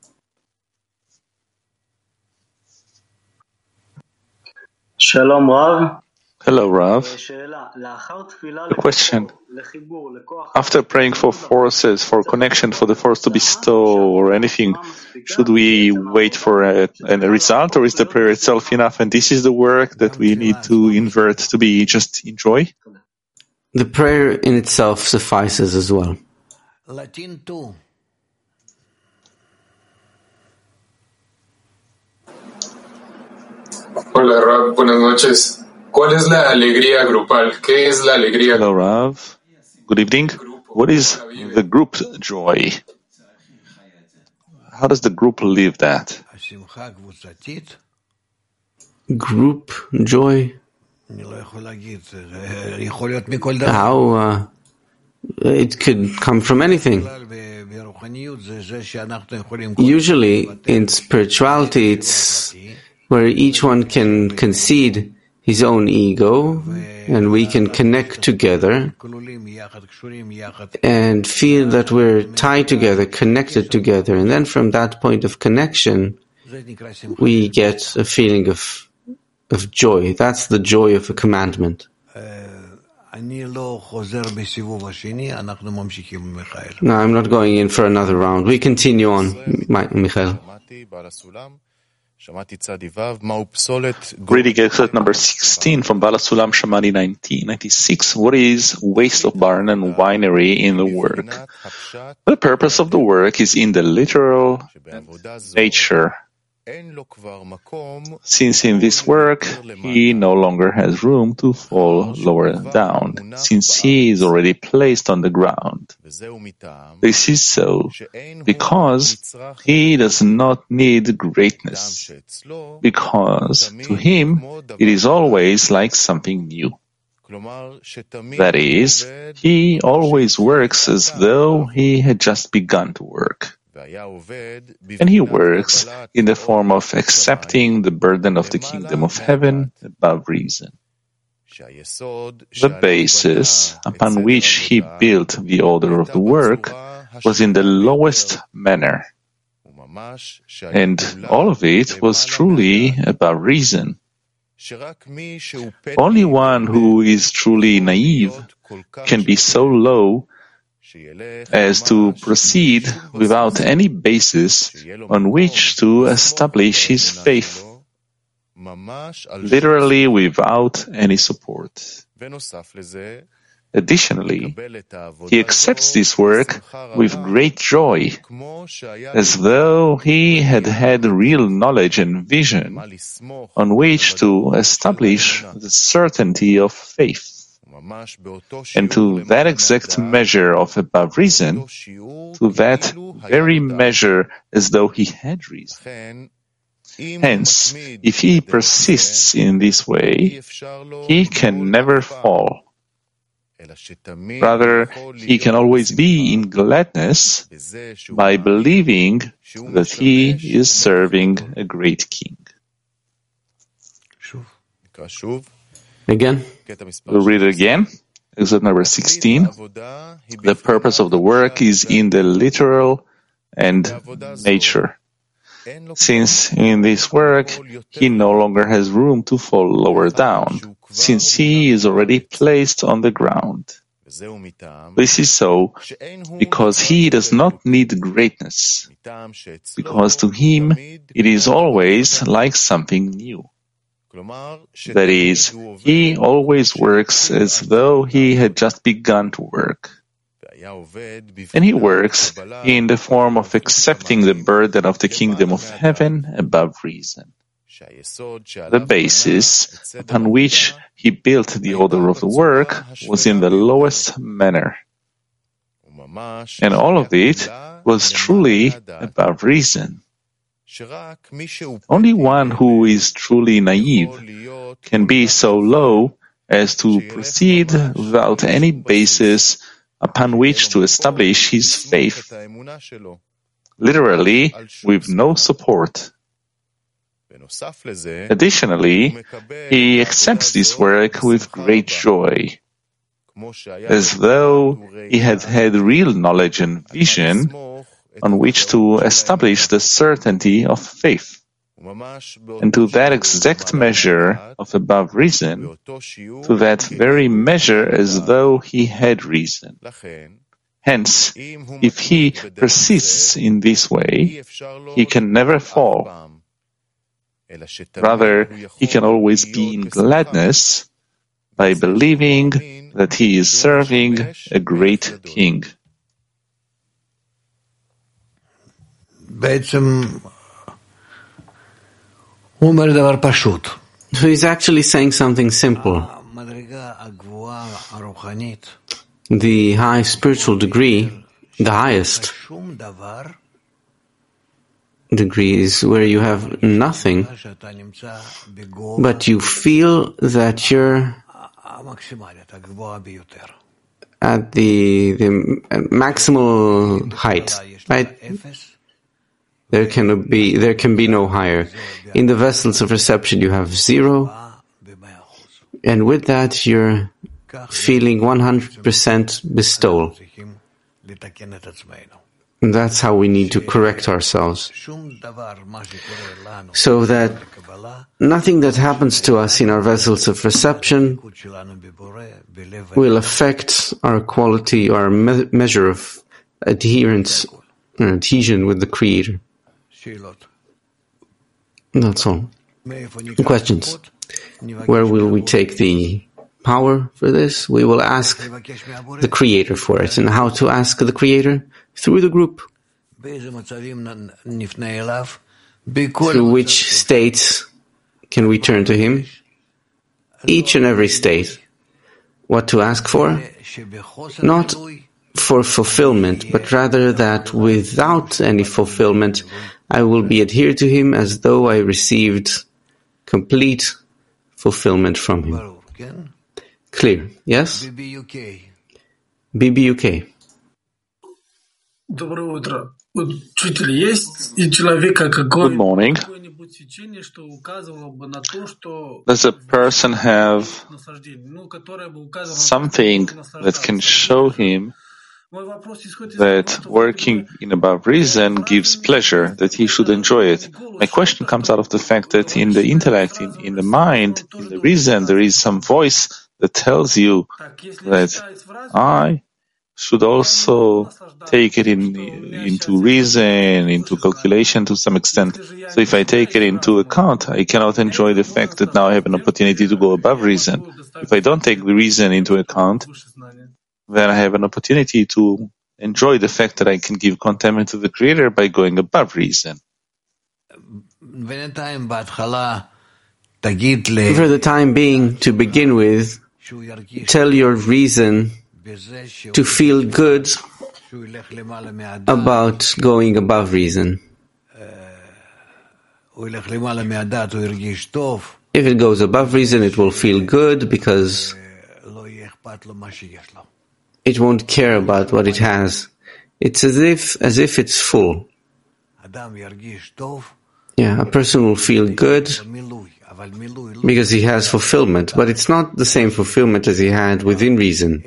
Shalom Rav. Hello, Rav. The question: after praying for forces, for connection, for the force to bestow or anything, should we wait for a result, or is the prayer itself enough? And this is the work that we need to invert to be just enjoy? The prayer in itself suffices as well. Latin 2. Hola, Rav. Buenas noches. ¿Cuál es la alegría grupal? ¿Qué es la alegría? Hello, Rav. Good evening. What is the group joy? How does the group live that? Group joy? How? It could come from anything. Usually, in spirituality, it's where each one can concede his own ego, and we can connect together and feel that we're tied together, connected together. And then from that point of connection, we get a feeling of joy. That's the joy of a commandment. No, I'm not going in for another round. We continue on, Michael. Reading excerpt number 16 from Bala Sulam Shamani 1996. What is waste of barn and winery in the work? The purpose of the work is in the literal nature. Since in this work he no longer has room to fall lower down, since he is already placed on the ground. This is so because he does not need greatness, because to him it is always like something new. That is, he always works as though he had just begun to work. And he works in the form of accepting the burden of the kingdom of heaven above reason. The basis upon which he built the order of the work was in the lowest manner, and all of it was truly above reason. Only one who is truly naive can be so low as to proceed without any basis on which to establish his faith, literally without any support. Additionally, he accepts this work with great joy, as though he had real knowledge and vision on which to establish the certainty of faith. And to that exact measure of above reason, to that very measure as though he had reason. Hence, if he persists in this way, he can never fall. Rather, he can always be in gladness by believing that he is serving a great king. Again? We'll read it again. Excerpt number 16. The purpose of the work is in the literal and nature. Since in this work he no longer has room to fall lower down, since he is already placed on the ground. This is so because he does not need greatness, because to him it is always like something new. That is, he always works as though he had just begun to work. And he works in the form of accepting the burden of the kingdom of heaven above reason. The basis upon which he built the order of the work was in the lowest manner. And all of it was truly above reason. Only one who is truly naive can be so low as to proceed without any basis upon which to establish his faith, literally with no support. Additionally, he accepts this work with great joy, as though he had real knowledge and vision on which to establish the certainty of faith, and to that exact measure of above reason, to that very measure as though he had reason. Hence, if he persists in this way, he can never fall. Rather, he can always be in gladness by believing that he is serving a great king. So he's actually saying something simple. The high spiritual degree, the highest degree, is where you have nothing, but you feel that you're at the maximal height, right? There can be no higher. In the vessels of reception, you have 0, and with that, you're feeling 100% bestowal. And that's how we need to correct ourselves, so that nothing that happens to us in our vessels of reception will affect our quality or measure of adherence or adhesion with the Creator. That's all. Questions? Where will we take the power for this? We will ask the Creator for it. And how to ask the Creator? Through the group. Through which states can we turn to Him? Each and every state. What to ask for? Not for fulfillment, but rather that without any fulfillment, I will be adhered to Him as though I received complete fulfillment from Him. Clear, yes? BBUK. Доброе утро. Good morning. Does a person have something that can show him that working in above reason gives pleasure, that he should enjoy it? My question comes out of the fact that in the intellect, in the mind, in the reason, there is some voice that tells you that I should also take it into reason, into calculation to some extent. So if I take it into account, I cannot enjoy the fact that now I have an opportunity to go above reason. If I don't take the reason into account, then I have an opportunity to enjoy the fact that I can give contentment to the Creator by going above reason. For the time being, to begin with, tell your reason to feel good about going above reason. If it goes above reason, it will feel good because it won't care about what it has. It's as if it's full. Yeah, a person will feel good because he has fulfillment, but it's not the same fulfillment as he had within reason.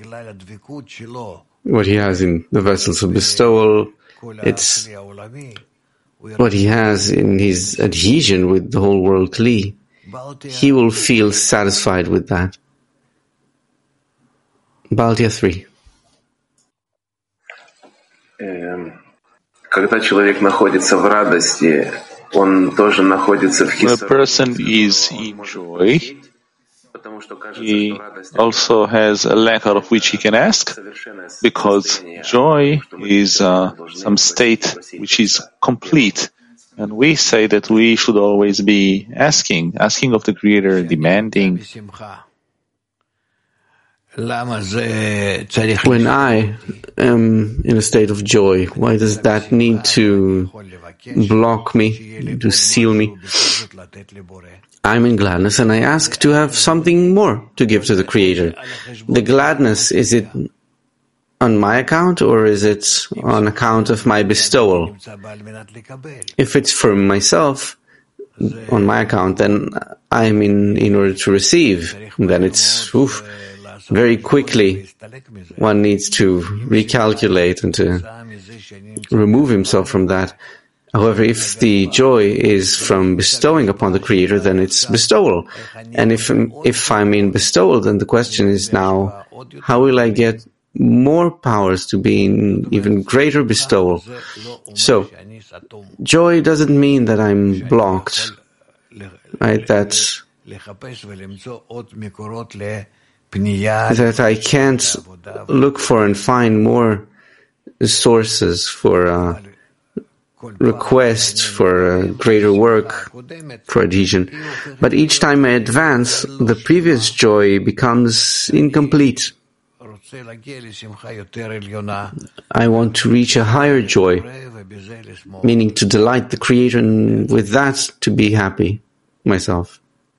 What he has in the vessels of bestowal, it's what he has in his adhesion with the whole world Kli. He will feel satisfied with that. Baltia 3. Когда человек находится в радости, он тоже находится в When a person is in joy, he also has a lack out of which he can ask, because joy is some state which is complete. And we say that we should always be asking of the Creator, demanding. When I am in a state of joy, why does that need to block me, to seal me? I'm in gladness and I ask to have something more to give to the Creator. The gladness, is it on my account or is it on account of my bestowal? If it's for myself, on my account, then I'm in order to receive. Then it's very quickly one needs to recalculate and to remove himself from that. However, if the joy is from bestowing upon the Creator, then it's bestowal. And if I'm in bestowal, then the question is now, how will I get more powers to be in even greater bestowal? So, joy doesn't mean that I'm blocked, right? That I can't look for and find more sources for request for greater work, for adhesion. But each time I advance, the previous joy becomes incomplete. I want to reach a higher joy, meaning to delight the Creator and with that to be happy myself.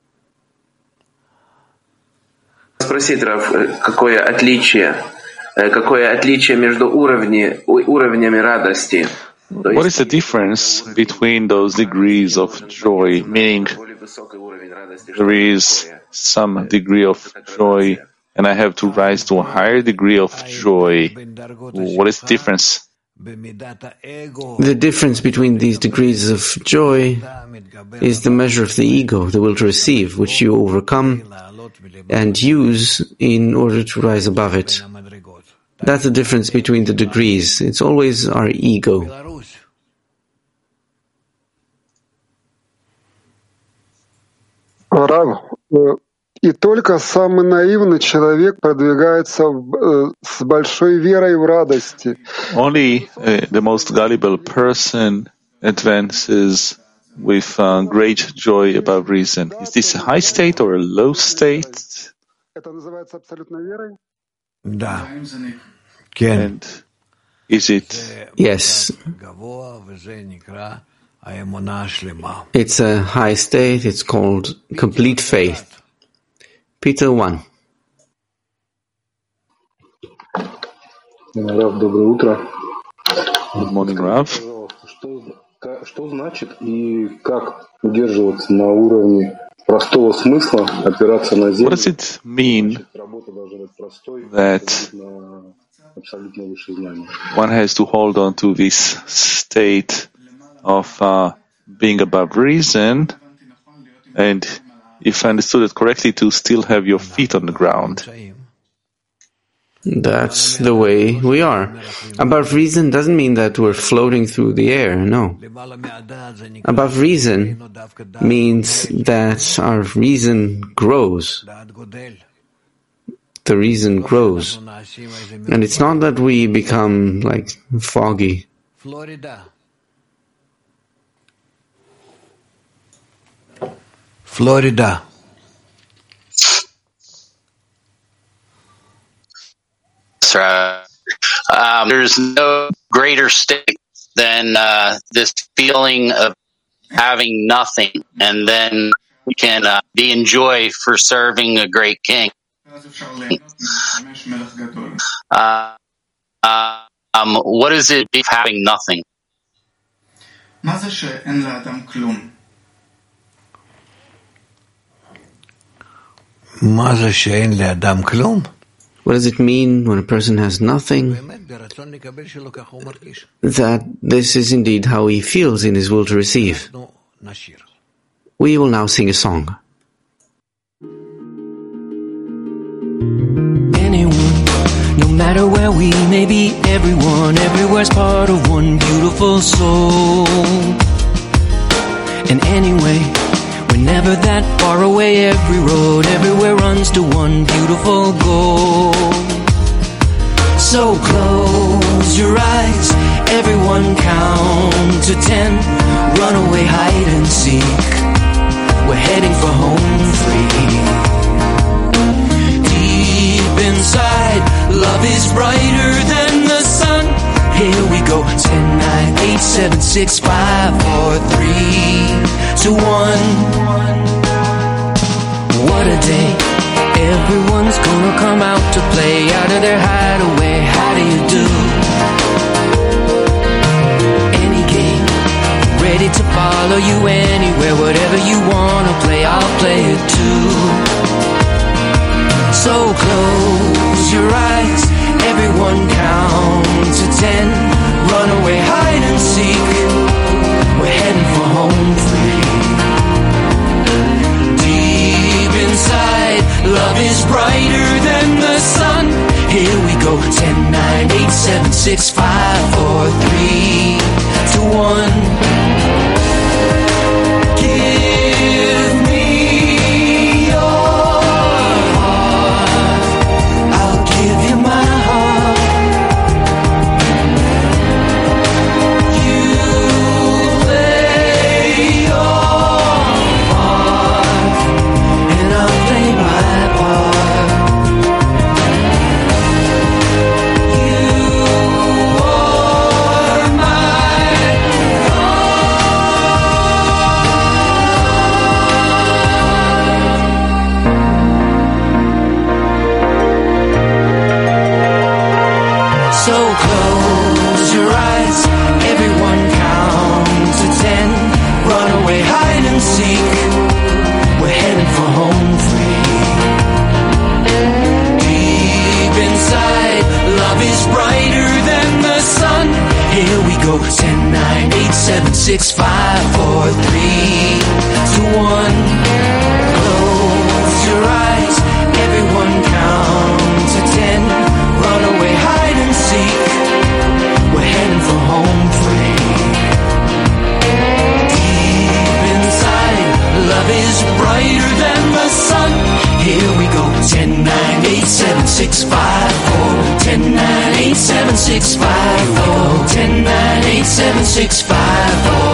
Спросить, Рав, какое отличие между уровнями радости? What is the difference between those degrees of joy? Meaning, there is some degree of joy, and I have to rise to a higher degree of joy. What is the difference? The difference between these degrees of joy is the measure of the ego, the will to receive, which you overcome and use in order to rise above it. That's the difference between the degrees. It's always our ego. Рав, и только самый наивный человек продвигается с большой верой в радости. Only the most gullible person advances with great joy above reason. Is this a high state or a low state? Это называется абсолютной верой? Да. And is it? Yes. It's a high state. It's called complete faith. Peter 1. Рав, доброе утро. Good morning, Rav. Что значит и как удерживаться на уровне простого смысла, опираться на землю? What does it mean that one has to hold on to this state of being above reason, and if I understood it correctly, to still have your feet on the ground? That's the way we are. Above reason doesn't mean that we're floating through the air, no. Above reason means that our reason grows. The reason grows. And it's not that we become like foggy. Florida. There's no greater state than this feeling of having nothing, and then we can be enjoyed for serving a great king. What is it of having nothing? What does it mean when a person has nothing? That this is indeed how he feels in his will to receive. We will now sing a song. Anyone, no matter where we may be, everyone, everywhere's part of one beautiful soul. And anyway, we're never that far away. Every road, everywhere runs to one beautiful goal. So close your eyes, everyone count to 10. Run away, hide and seek. We're heading for home free. Deep inside, love is brighter than the sun. Here we go, 10, 9, 8, 7, 6, 5, 4, 3, 2, 1. What a day. Everyone's gonna come out to play, out of their hideaway. How do you do? Any game, ready to follow you anywhere. Whatever you wanna play, I'll play it too. So close your eyes, everyone count to 10. Run away, hide and seek. We're heading for home free. Deep inside, love is brighter than the sun. Here we go, 10, 9, 8, 7, 6, 5, 4, 3, 2, 1. Give me your heart. I'll give you my heart. You play your part, and I'll play my part. You are my So close your eyes, everyone count to 10. Run away, hide and seek. We're heading for home free. Deep inside, love is brighter than the sun. Here we go, 10, 9, 8, 7, 6, 5, 4, 3, 2, 1. Close your eyes, everyone count to 10. Run away, hide and seek. We're heading for home free. Deep inside, love is brighter than the sun. Here we go, 10, 9, 8, 7, 6, 5, 4. 10, 9, 8, 7, 6, 5, 4. 10, 9, 8, 7, 6, 5, 4.